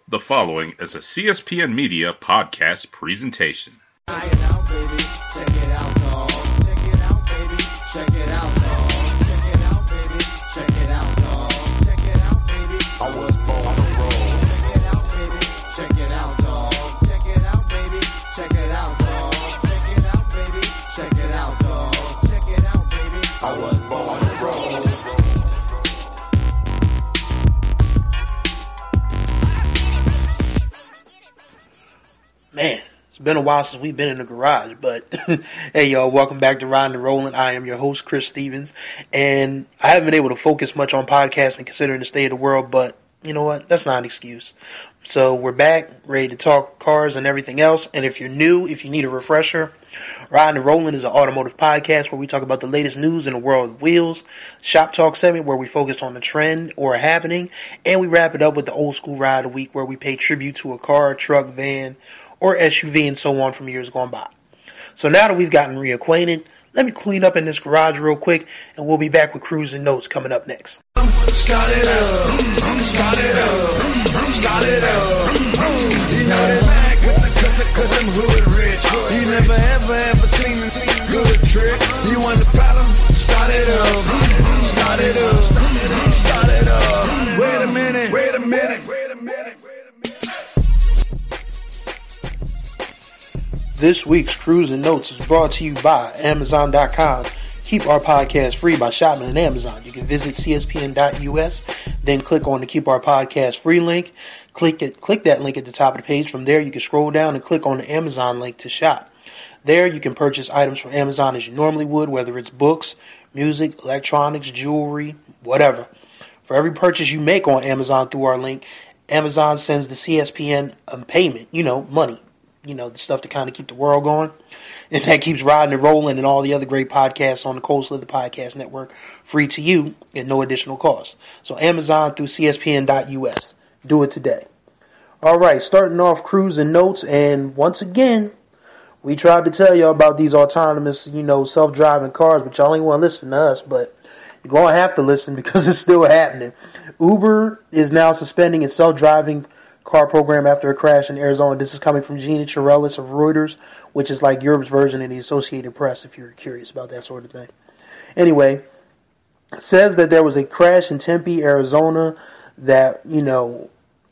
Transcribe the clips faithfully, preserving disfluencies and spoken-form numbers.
The following is a C S P N Media podcast presentation. Check it out, baby. Check it out, dog. Check it out, baby. Check it out, dog. Check it out, baby. Check it out, dog. Check it out, baby. I was born to roll. Check it out, baby. Check it out, dog. Check it out, baby. Check it out, dog. Check it out, baby. Check it out, dog. Check it out, baby. I was born to roll. Man, it's been a while since we've been in the garage, but hey y'all, welcome back to Riding and Rolling. I am your host, Chris Stevens, and I haven't been able to focus much on podcasting considering the state of the world, but you know what? That's not an excuse. So we're back, ready to talk cars and everything else, and if you're new, if you need a refresher, Riding and Rolling is an automotive podcast where we talk about the latest news in the world of wheels, Shop Talk segment where we focus on the trend or a happening, and we wrap it up with the old school ride of the week where we pay tribute to a car, truck, van, or S U V and so on from years gone by. So now that we've gotten reacquainted, let me clean up in this garage real quick, and we'll be back with Cruising Notes coming up next. Start it up, start it up, start it up. You know they mad cause, cause, cause I'm hood rich. You never ever ever seen a good trick. You want the problem? Start it up, start it up, start it up. Wait a minute, wait a minute, wait a minute. This week's Cruising Notes is brought to you by Amazon dot com. Keep our podcast free by shopping at Amazon. You can visit C S P N dot U S, then click on the Keep Our Podcast Free link. Click it, click that link at the top of the page. From there, you can scroll down and click on the Amazon link to shop. There, you can purchase items from Amazon as you normally would, whether it's books, music, electronics, jewelry, whatever. For every purchase you make on Amazon through our link, Amazon sends the C S P N a payment, you know, money. You know, the stuff to kind of keep the world going. And that keeps Riding and Rolling and all the other great podcasts on the Cold Slither Podcast Network free to you at no additional cost. So Amazon through C S P N dot U S. Do it today. All right, starting off Cruising Notes. And once again, we tried to tell y'all about these autonomous, you know, self-driving cars, but y'all ain't want to listen to us. But you're going to have to listen because it's still happening. Uber is now suspending its self-driving car program after a crash in Arizona. This is coming from Gina Chirelis of Reuters, which is like Europe's version of the Associated Press, if you're curious about that sort of thing. Anyway, says that there was a crash in Tempe, Arizona that, you know,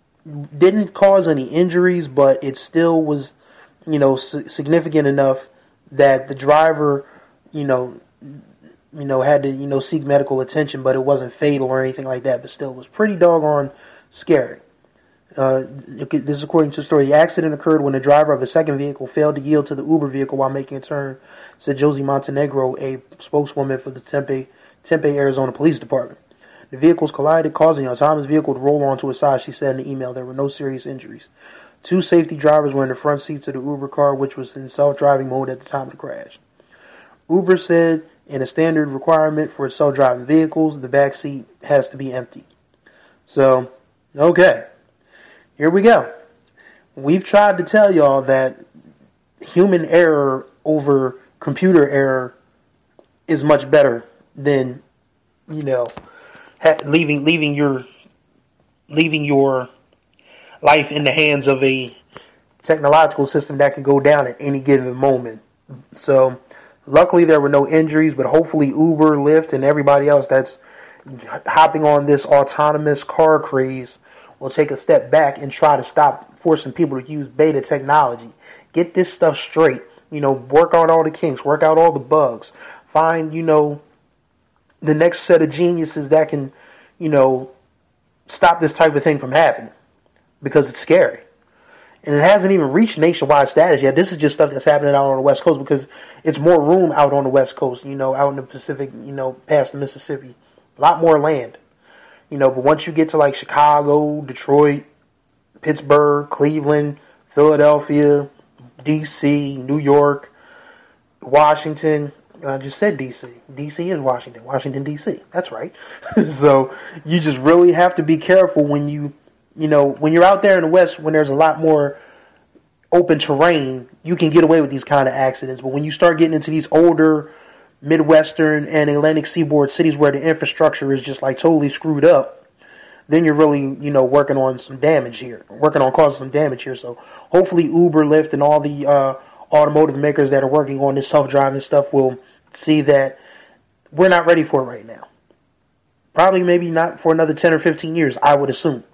didn't cause any injuries, but it still was, you know, significant enough that the driver, you know, you know, had to, you know, seek medical attention, but it wasn't fatal or anything like that, but still was pretty doggone scary. Uh, this is according to the story. The accident occurred when the driver of a second vehicle failed to yield to the Uber vehicle while making a turn, said Josie Montenegro, a spokeswoman for the Tempe, Tempe, Arizona Police Department. The vehicles collided, causing the autonomous vehicle to roll onto its side, she said in the email. There were no serious injuries. Two safety drivers were in the front seats of the Uber car, which was in self-driving mode at the time of the crash. Uber said in a standard requirement for its self-driving vehicles, the back seat has to be empty. So, okay. Here we go. We've tried to tell y'all that human error over computer error is much better than, you know, ha- leaving leaving your leaving your life in the hands of a technological system that can go down at any given moment. So, luckily there were no injuries, but hopefully Uber, Lyft, and everybody else that's hopping on this autonomous car craze will take a step back and try to stop forcing people to use beta technology. Get this stuff straight. You know, work out all the kinks, work out all the bugs. Find, you know, the next set of geniuses that can, you know, stop this type of thing from happening. Because it's scary. And it hasn't even reached nationwide status yet. This is just stuff that's happening out on the West Coast because it's more room out on the West Coast, you know, out in the Pacific, you know, past the Mississippi. A lot more land. You know, but once you get to like Chicago, Detroit, Pittsburgh, Cleveland, Philadelphia, D C, New York, Washington, I just said D C. D C is Washington. Washington, D C. That's right. So you just really have to be careful when you, you know, when you're out there in the West, when there's a lot more open terrain, you can get away with these kind of accidents. But when you start getting into these older Midwestern and Atlantic seaboard cities where the infrastructure is just like totally screwed up, then you're really, you know, working on some damage here, working on causing some damage here. So hopefully Uber, Lyft, and all the uh, automotive makers that are working on this self-driving stuff will see that we're not ready for it right now. Probably maybe not for another ten or fifteen years, I would assume.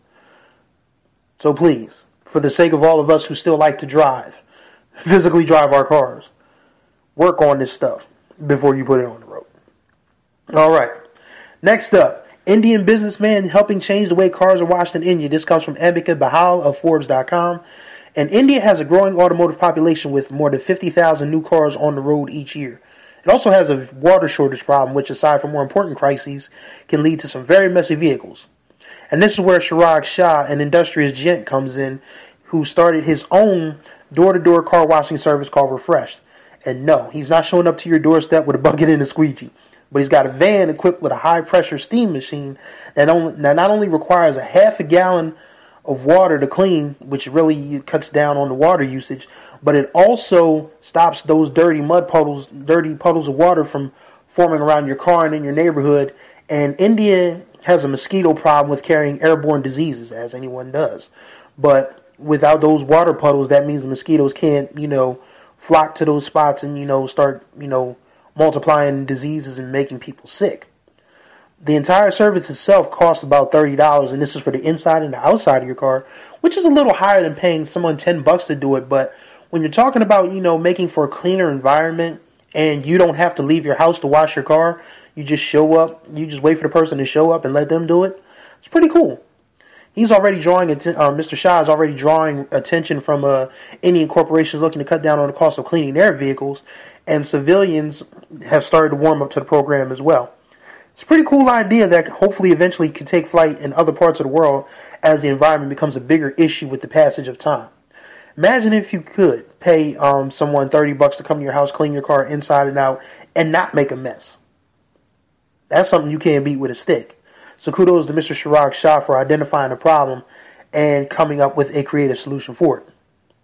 So please, for the sake of all of us who still like to drive, physically drive our cars, work on this stuff before you put it on the road. All right. Next up, Indian businessman helping change the way cars are washed in India. This comes from Ambika Bahal of Forbes dot com. And India has a growing automotive population with more than fifty thousand new cars on the road each year. It also has a water shortage problem, which, aside from more important crises, can lead to some very messy vehicles. And this is where Chirag Shah, an industrious gent, comes in, who started his own door-to-door car washing service called Refreshed. And no, he's not showing up to your doorstep with a bucket and a squeegee. But he's got a van equipped with a high-pressure steam machine that, only, that not only requires a half a gallon of water to clean, which really cuts down on the water usage, but it also stops those dirty mud puddles, dirty puddles of water from forming around your car and in your neighborhood. And India has a mosquito problem with carrying airborne diseases, as anyone does. But without those water puddles, that means the mosquitoes can't, you know, flock to those spots and, you know, start, you know, multiplying diseases and making people sick. The entire service itself costs about thirty dollars, and this is for the inside and the outside of your car, which is a little higher than paying someone ten bucks to do it. But when you're talking about, you know, making for a cleaner environment and you don't have to leave your house to wash your car, you just show up, you just wait for the person to show up and let them do it, it's pretty cool. He's already drawing, uh, Mister Shah is already drawing attention from uh, Indian corporations looking to cut down on the cost of cleaning their vehicles, and civilians have started to warm up to the program as well. It's a pretty cool idea that hopefully eventually can take flight in other parts of the world as the environment becomes a bigger issue with the passage of time. Imagine if you could pay um, someone thirty bucks to come to your house, clean your car inside and out, and not make a mess. That's something you can't beat with a stick. So kudos to Mister Chirag Shah for identifying the problem and coming up with a creative solution for it.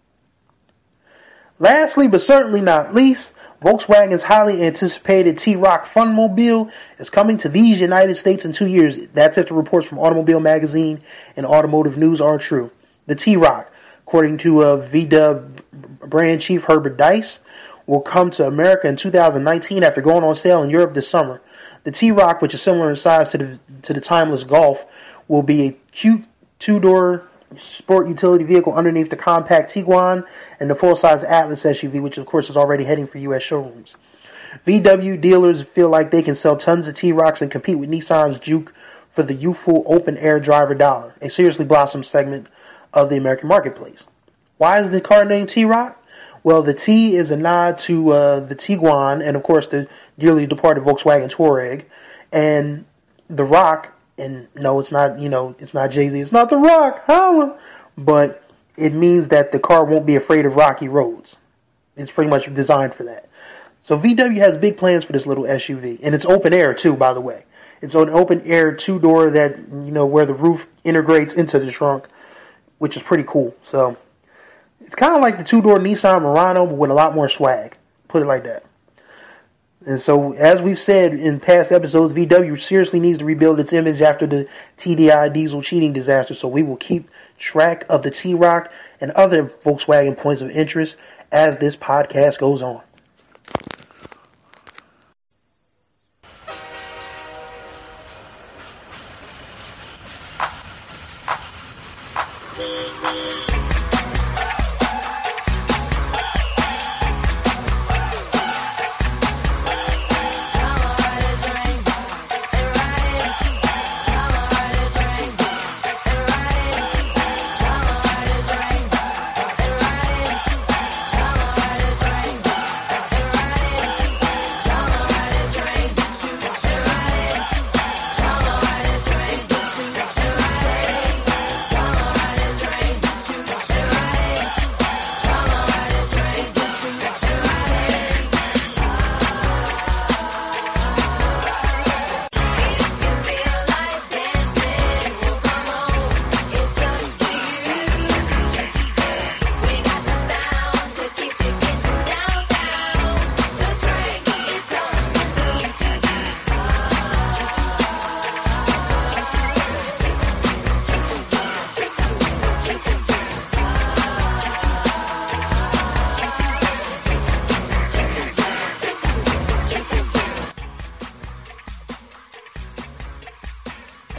Lastly, but certainly not least, Volkswagen's highly anticipated T-Roc Funmobile is coming to these United States in two years. That's if the reports from Automobile Magazine and Automotive News are true. The T-Roc, according to uh, V W brand chief Herbert Dice, will come to America in two thousand nineteen after going on sale in Europe this summer. The T-Roc, which is similar in size to the to the timeless Golf, will be a cute two-door sport utility vehicle underneath the compact Tiguan and the full-size Atlas S U V, which of course is already heading for U S showrooms. V W dealers feel like they can sell tons of T-Rocs and compete with Nissan's Juke for the youthful open-air driver dollar, a seriously blossomed segment of the American marketplace. Why is the car named T-Roc? Well, the T is a nod to uh, the Tiguan and, of course, the dearly departed Volkswagen Touareg, and the Rock. And no, it's not, you know, it's not Jay-Z, it's not The Rock, holla, but it means that the car won't be afraid of rocky roads. It's pretty much designed for that. So V W has big plans for this little S U V, and it's open air too, by the way. It's an open air two-door that, you know, where the roof integrates into the trunk, which is pretty cool. So it's kind of like the two-door Nissan Murano, but with a lot more swag. Put it like that. And so, as we've said in past episodes, V W seriously needs to rebuild its image after the T D I diesel cheating disaster. So we will keep track of the T-Roc and other Volkswagen points of interest as this podcast goes on.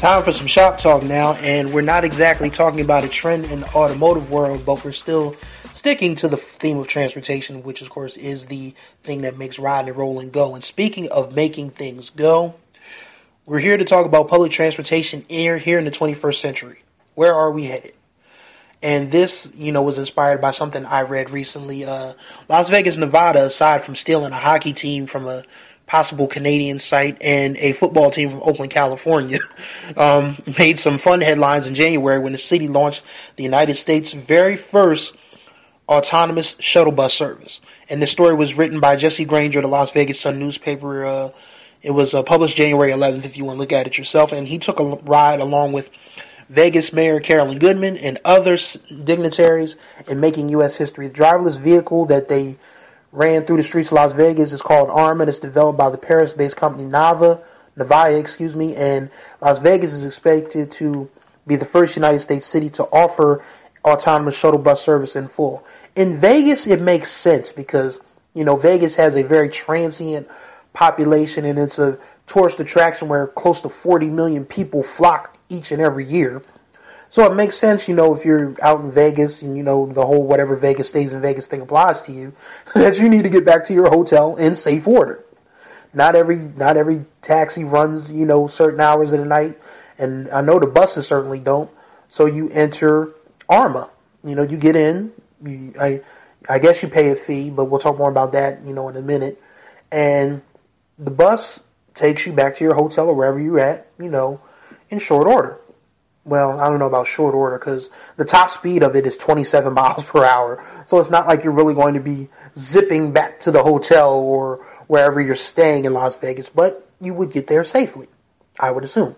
Time for some shop talk now, and we're not exactly talking about a trend in the automotive world, but we're still sticking to the theme of transportation, which of course is the thing that makes riding and rolling go. And speaking of making things go, we're here to talk about public transportation here, here in the twenty-first century. Where are we headed? And this, you know, was inspired by something I read recently. Uh, Las Vegas, Nevada, aside from stealing a hockey team from a possible Canadian site and a football team from Oakland, California, um, made some fun headlines in January when the city launched the United States' very first autonomous shuttle bus service. And this story was written by Jesse Granger, the Las Vegas Sun newspaper. Uh, it was uh, published January eleventh, if you want to look at it yourself. And he took a ride along with Vegas Mayor Carolyn Goodman and other dignitaries in making U S history. The driverless vehicle that they ran through the streets of Las Vegas is called Arma. It's developed by the Paris-based company Nava, Navia, excuse me, and Las Vegas is expected to be the first United States city to offer autonomous shuttle bus service in full. In Vegas, it makes sense because, you know, Vegas has a very transient population and it's a tourist attraction where close to forty million people flock each and every year. So it makes sense, you know, if you're out in Vegas and, you know, the whole whatever Vegas stays in Vegas thing applies to you, that you need to get back to your hotel in safe order. Not every not every taxi runs, you know, certain hours of the night. And I know the buses certainly don't. So you enter Arma. You know, you get in. You, I, I guess you pay a fee, but we'll talk more about that, you know, in a minute. And the bus takes you back to your hotel or wherever you're at, you know, in short order. Well, I don't know about short order because the top speed of it is twenty-seven miles per hour. So it's not like you're really going to be zipping back to the hotel or wherever you're staying in Las Vegas, but you would get there safely, I would assume.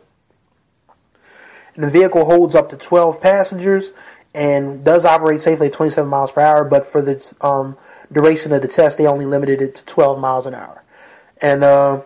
And the vehicle holds up to twelve passengers and does operate safely at twenty-seven miles per hour, but for the um, duration of the test, they only limited it to twelve miles an hour. And uh,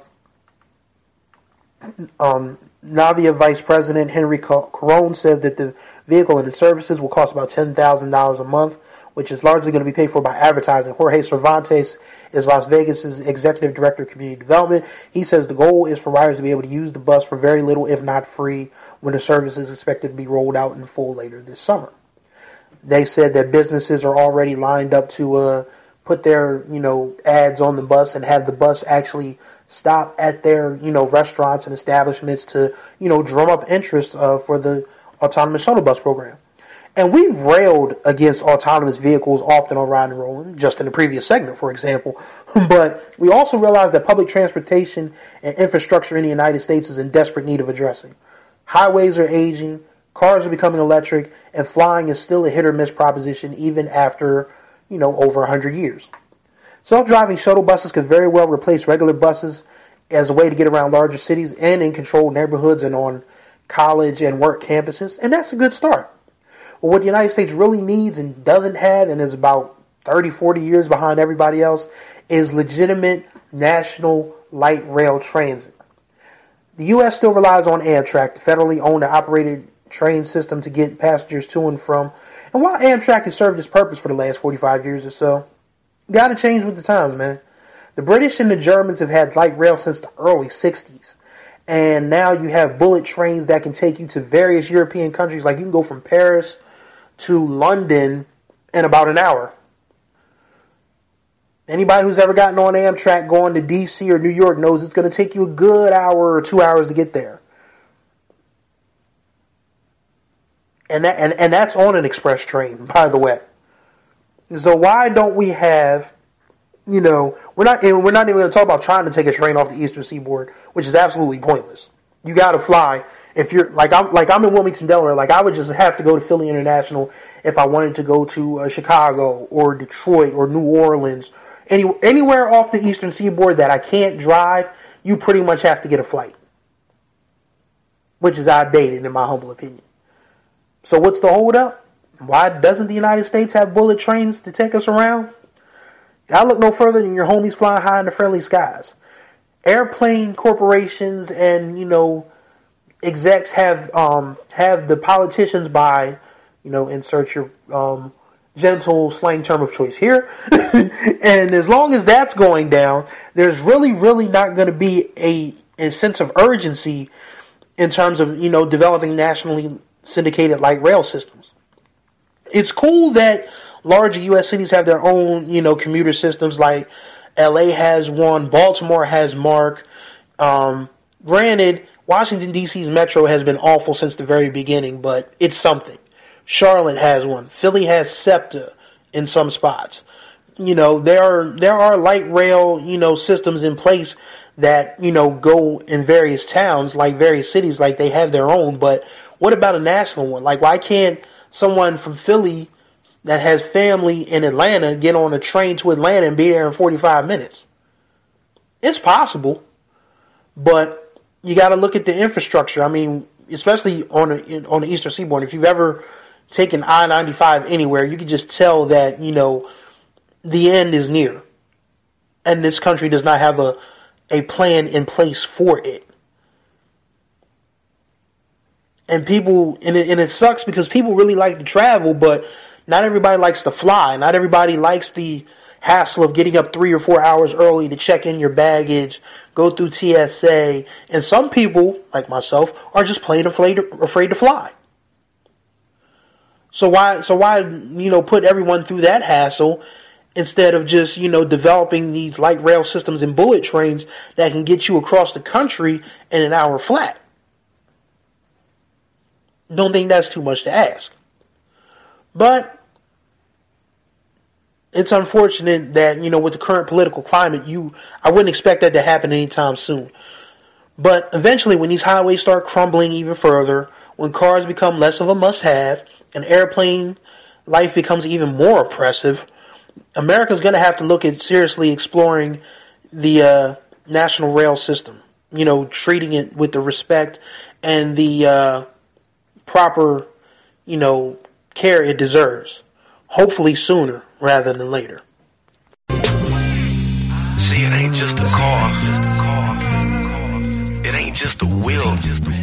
um, Navia Vice President Henry Carone says that the vehicle and its services will cost about ten thousand dollars a month, which is largely going to be paid for by advertising. Jorge Cervantes is Las Vegas's Executive Director of Community Development. He says the goal is for riders to be able to use the bus for very little, if not free, when the service is expected to be rolled out in full later this summer. They said that businesses are already lined up to uh, put their, you know, ads on the bus and have the bus actually stop at their, you know, restaurants and establishments to, you know, drum up interest uh, for the autonomous shuttle bus program. And we've railed against autonomous vehicles often on Ride and Rolling, just in the previous segment, for example. But we also realize that public transportation and infrastructure in the United States is in desperate need of addressing. Highways are aging, cars are becoming electric, and flying is still a hit or miss proposition even after, you know, over one hundred years. Self-driving shuttle buses could very well replace regular buses as a way to get around larger cities and in controlled neighborhoods and on college and work campuses, and that's a good start. But what the United States really needs and doesn't have and is about thirty, forty years behind everybody else is legitimate national light rail transit. The U S still relies on Amtrak, the federally owned and operated train system, to get passengers to and from. And while Amtrak has served its purpose for the last forty-five years or so, got to change with the times, man. The British and the Germans have had light rail since the early sixties. And now you have bullet trains that can take you to various European countries. Like you can go from Paris to London in about an hour. Anybody who's ever gotten on Amtrak going to D C or New York knows it's going to take you a good hour or two hours to get there. And that and, and that's on an express train, by the way. So why don't we have, you know, we're not we're not even going to talk about trying to take a train off the Eastern Seaboard, which is absolutely pointless. You got to fly. If you're like I'm like I'm in Wilmington, Delaware, like I would just have to go to Philly International if I wanted to go to uh, Chicago or Detroit or New Orleans, any anywhere off the Eastern Seaboard that I can't drive. You pretty much have to get a flight, which is outdated in my humble opinion. So what's the holdup? Why doesn't the United States have bullet trains to take us around? I look no further than your homies flying high in the friendly skies. Airplane corporations and, you know, execs have um, have the politicians by, you know, insert your um, gentle slang term of choice here. And as long as that's going down, there's really, really not going to be a, a sense of urgency in terms of, you know, developing nationally syndicated light rail systems. It's cool that larger U S cities have their own, you know, commuter systems. Like L A has one, Baltimore has MARC. Um, granted, Washington, D C's Metro has been awful since the very beginning, but it's something. Charlotte has one. Philly has SEPTA in some spots. You know, there are there are light rail, you know, systems in place that, you know, go in various towns, like various cities, like they have their own. But what about a national one? Like, why can't someone from Philly that has family in Atlanta get on a train to Atlanta and be there in forty-five minutes? It's possible, but you got to look at the infrastructure. I mean, especially on the, on the Eastern Seaboard. If you've ever taken I ninety-five anywhere, you can just tell that, you know, the end is near. And this country does not have a, a plan in place for it. And people, and it, and it sucks because people really like to travel, but not everybody likes to fly. Not everybody likes the hassle of getting up three or four hours early to check in your baggage, go through T S A. And some people, like myself, are just plain afraid to, afraid to fly. So why, so why, you know, put everyone through that hassle instead of just, you know, developing these light rail systems and bullet trains that can get you across the country in an hour flat? Don't think that's too much to ask. But it's unfortunate that, you know, with the current political climate, you I wouldn't expect that to happen anytime soon. But eventually, when these highways start crumbling even further, when cars become less of a must-have, and airplane life becomes even more oppressive, America's going to have to look at seriously exploring the uh, national rail system. You know, treating it with the respect and the uh, proper, you know, care it deserves. Hopefully sooner rather than later. See, it ain't just a car. It ain't just a wheel.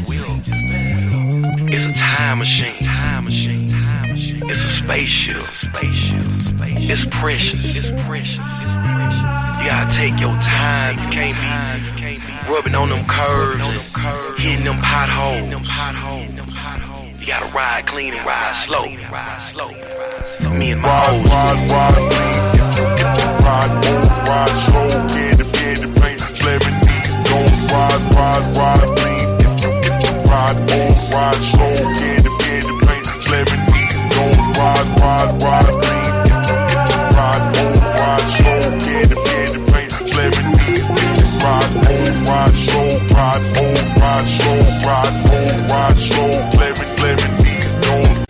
It's a time machine. It's a spaceship. It's precious. It's precious. You gotta take your time. You can't be rubbing on them curves and hitting them potholes. You gotta ride clean and ride slow. Me and my ride, ride, ride clean. If you, if you ride, move, ride slow. Get it, get it, paint, slamming knees. Don't ride, ride, ride clean. If you, if you ride, move, ride slow. Get it, get it, paint, slamming knees. Don't ride, ride, ride clean. If you, if you ride, move, ride slow. Get it, get it, paint, slamming knees. If you ride, move, ride slow. Ride, move, ride slow. Ride, move, ride slow. Slamming, slamming knees. Don't.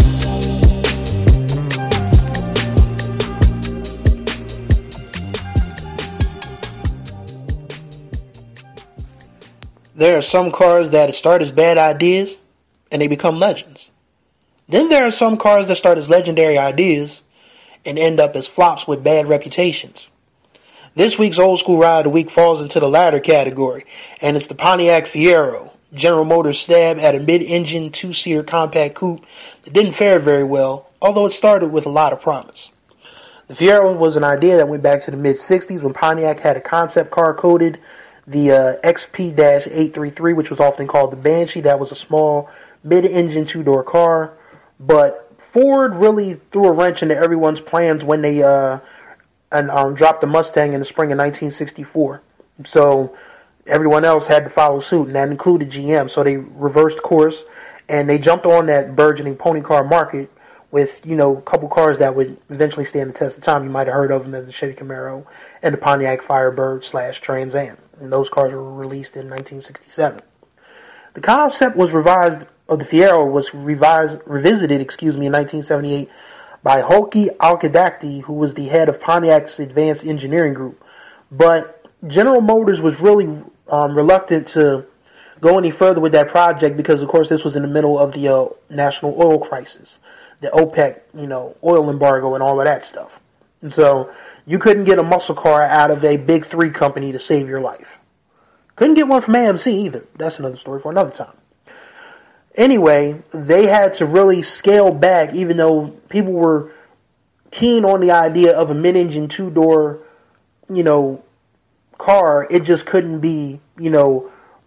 There are some cars that start as bad ideas and they become legends. Then there are some cars that start as legendary ideas and end up as flops with bad reputations. This week's Old School Ride of the Week falls into the latter category, and it's the Pontiac Fiero, General Motors' stab at a mid-engine two-seater compact coupe that didn't fare very well, although it started with a lot of promise. The Fiero was an idea that went back to the mid-sixties when Pontiac had a concept car coded the uh, X P eight thirty-three, which was often called the Banshee. That was a small mid-engine two-door car, but Ford really threw a wrench into everyone's plans when they uh, and um, dropped the Mustang in the spring of nineteen sixty-four. So everyone else had to follow suit, and that included G M. So they reversed course, and they jumped on that burgeoning pony car market with, you know, a couple cars that would eventually stand the test of time. You might have heard of them as the Chevy Camaro and the Pontiac Firebird slash Trans Am. And those cars were released in nineteen sixty-seven. The concept was revised, of the Fiero was revised, revisited, excuse me, in nineteen seventy-eight by Hulky Alcadacti, who was the head of Pontiac's Advanced Engineering Group. But General Motors was really um, reluctant to go any further with that project because, of course, this was in the middle of the uh, national oil crisis, the OPEC, you know, oil embargo and all of that stuff. And so you couldn't get a muscle car out of a big three company to save your life. Couldn't get one from A M C either. That's another story for another time. Anyway, they had to really scale back, even though people were keen on the idea of a mid-engine two-door, you know, car. It just couldn't be, you know,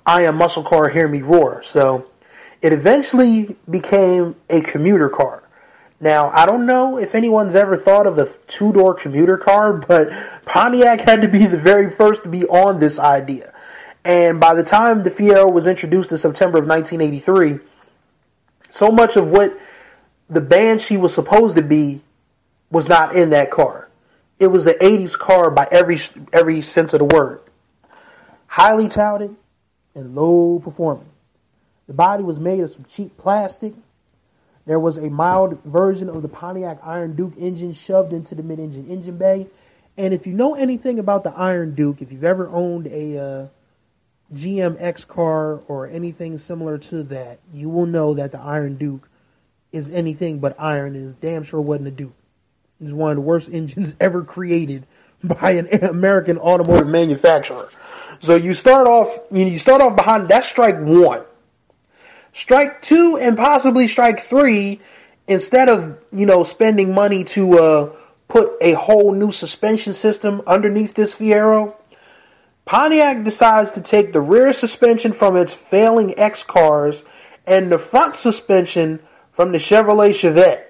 I Am Muscle Car, Hear Me Roar. So it eventually became a commuter car. Now, I don't know if anyone's ever thought of a two-door commuter car, but Pontiac had to be the very first to be on this idea. And by the time the Fiero was introduced in September of nineteen eighty-three, so much of what the Banshee was supposed to be was not in that car. It was an eighties car by every every sense of the word. Highly touted and low performing. The body was made of some cheap plastic. There was a mild version of the Pontiac Iron Duke engine shoved into the mid-engine engine bay. And if you know anything about the Iron Duke, if you've ever owned a uh, G M X car or anything similar to that, you will know that the Iron Duke is anything but iron and is damn sure wasn't a Duke. It's one of the worst engines ever created by an American automotive manufacturer. So you start off, you know, you start off behind, that's strike one. Strike two and possibly strike three, instead of, you know, spending money to uh, put a whole new suspension system underneath this Fiero, Pontiac decides to take the rear suspension from its failing X cars and the front suspension from the Chevrolet Chevette.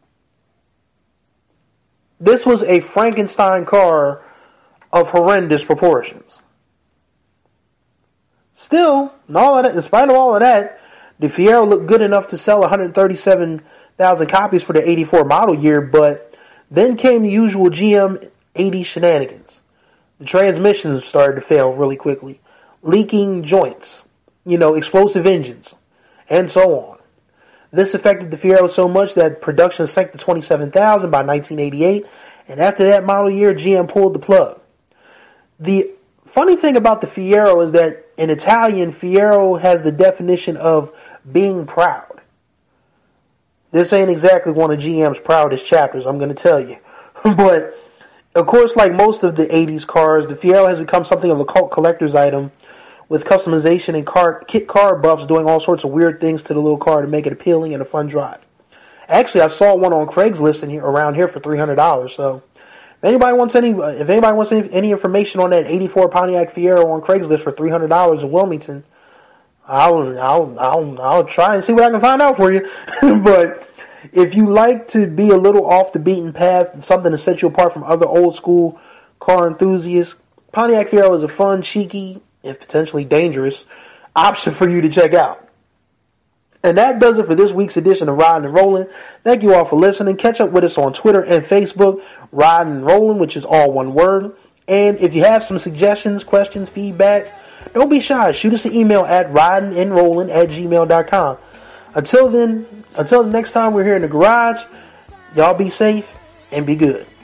This was a Frankenstein car of horrendous proportions. Still, in, all of that, in spite of all of that, the Fiero looked good enough to sell one hundred thirty-seven thousand copies for the eighty-four model year, but then came the usual G M eighty shenanigans. The transmissions started to fail really quickly, leaking joints, you know, explosive engines, and so on. This affected the Fiero so much that production sank to twenty-seven thousand by nineteen eighty-eight, and after that model year, G M pulled the plug. The funny thing about the Fiero is that in Italian, Fiero has the definition of being proud. This ain't exactly one of G M's proudest chapters, I'm going to tell you. But, of course, like most of the eighties cars, the Fiero has become something of a cult collector's item, with customization and car, kit car buffs doing all sorts of weird things to the little car to make it appealing and a fun drive. Actually, I saw one on Craigslist in here, around here for three hundred dollars, so if anybody wants any if anybody wants any, any information on that eighty-four Pontiac Fiero on Craigslist for three hundred dollars in Wilmington, I'll, I'll, I'll, I'll try and see what I can find out for you. But if you like to be a little off the beaten path, something to set you apart from other old school car enthusiasts, Pontiac Fiero is a fun, cheeky, if potentially dangerous option for you to check out. And that does it for this week's edition of Riding and Rolling. Thank you all for listening. Catch up with us on Twitter and Facebook, Riding and Rolling, which is all one word. And if you have some suggestions, questions, feedback, don't be shy. Shoot us an email at ridingandrolling at gmail dot com. Until then, until the next time we're here in the garage, y'all be safe and be good.